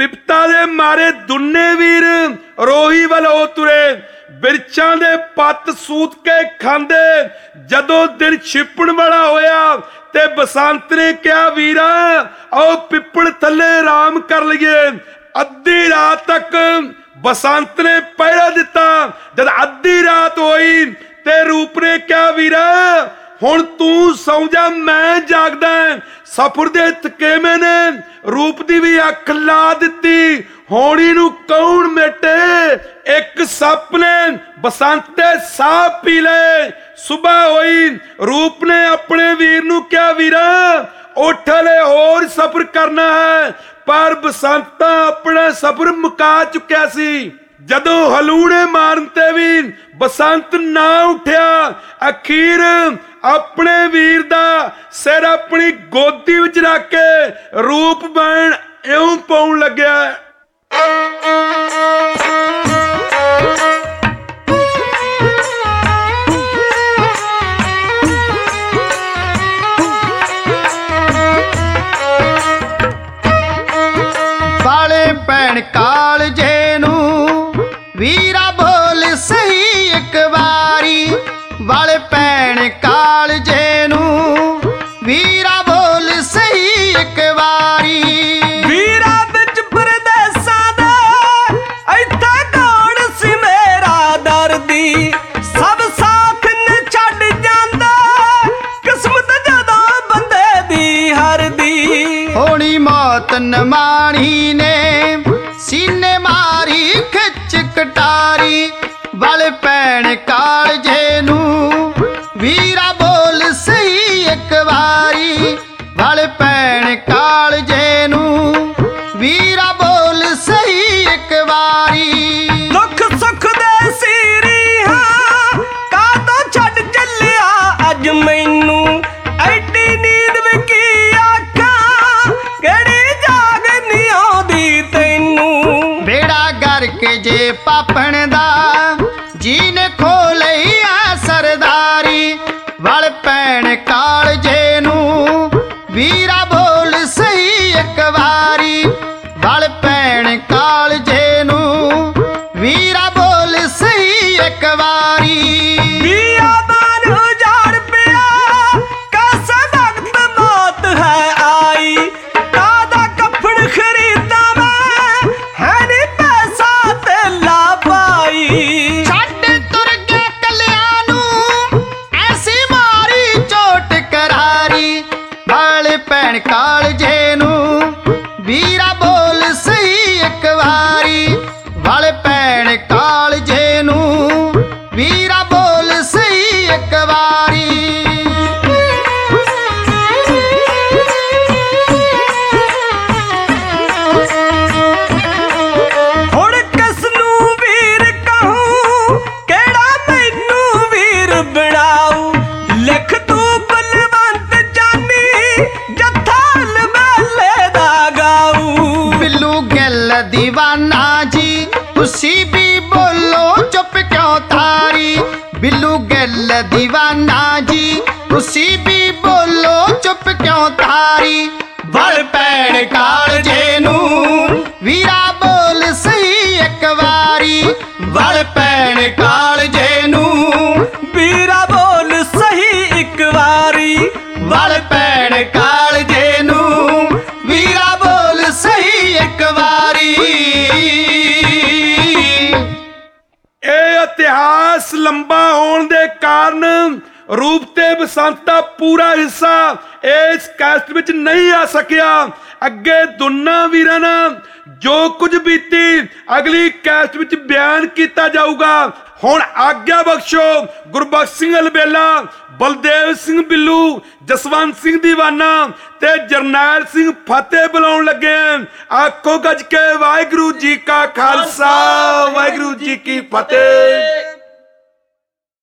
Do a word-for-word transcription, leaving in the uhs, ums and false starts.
बिपता दे मारे दुन्ने वीर रोही वाल हो तुरे। बिरछां दे पत्त सूत के खांदे जदों दिन छिपण वाला होया ते बसंत ने कहा वीरा आओ पिपड़ थले आराम कर लईए। अद्धी रात तक बसंत ने पहरा दिता। जद अद्धी रात होई ते रूप ने कहा वीरा हुण तू सौ जा मैं जागदा। सफर दे थकेमे ने रूप दी भी अख ला दिती। होणी नू कौन मेटे एक सप ने बसंत दे साह पी ले। सुबह होई रूप ने अपने वीर नू कहा वीरा उठ ले होर सफर करना है। पर बसंत तां अपना सफर मुका चुक्या सी। जदों हलूणे मारन ते भी बसंत ना उठिया। अखीर अपने वीर दा सिर अपनी गोदी विच रख के रूप बैण इउं पाउण लग्या। वाले भैन कालजे नू वीरा बोल सही एक बारी। वाले भैन कालजे नू वीरा बोल सही एक बारी। वीरा बिच परदेसां दा इत्थे कौन सी मेरा दर्दी। सब साथ ने छड्ड जांदा किस्मत जदों बंदे दी हरदी। होनी मौत नमाणी ने सीने मारी खिच कटारी। वाले भैन कालजे नू वीरा बोल सही एक बारी। वाले भैन कालजे नू वीरा बोल सही एक बारी। दुख सुख दे सीरी हां कादों छड्ड चलिया अज मैनू। ऐडी नींद वी की आखां केड़ी जाग नी आउंदी तैनू। बेड़ा करके जे पापण दा जी ने खो लईया सरदारी। वल भैन कालजे नू वीरा बोल सही एक बारी। वल भैन कालजे नू वीरा बोल सही एक बारी। बियाबान उजाड़ पिया कैसा वक्त मौत है आई। कादा कफन खरीदा मैं है नी पैसा ते ला पाई। छड्ड तुर गए कलियां नू ऐसी मारी चोट करारी। वल भैन कालजे नू वीरा बोल सही एक बारी। वल भैन कालजे नू वीरा बोल सही एक बारी। हुण किसनू वीर कहूं केड़ा मैनू वीर बनाऊ। लिख तू बलवंत जानी जत्था लमेले दा गाऊ। बिल्लू गिल दीवाना जी तुसी भी बोलो चुप क्यों थारी। बिल्लू गिल दीवाना जी तुसी भी बोलो चुप क्यों थारी। वल भैन कालजे नू वीरा बोल सही एक बारी। वल भैन कालजे नू वीरा बोल सही एक वारी। वल भैन कालजे नू वीरा बोल सही एक बारी। ਇਹ ਇਤਿਹਾਸ ਲੰਬਾ ਹੋਣ ਦੇ ਕਾਰਨ रूप ते बसंत दा पूरा हिस्सा इस कैस्ट विच नहीं आ सकिया। अगे दोनों वीरां नाल जो कुछ बीती अगली कैस्ट विच बयान किया जाऊगा। हुण आग्या बख्शो गुरबख्श सिंह अलबेला, बलदेव सिंह बिल्लू, जसवंत सिंह दीवाना ते जरनैल सिंह फतेह बुलाउण लगे। आखो गज के वाहिगुरू जी का खालसा वाहिगुरू जी की फतेह।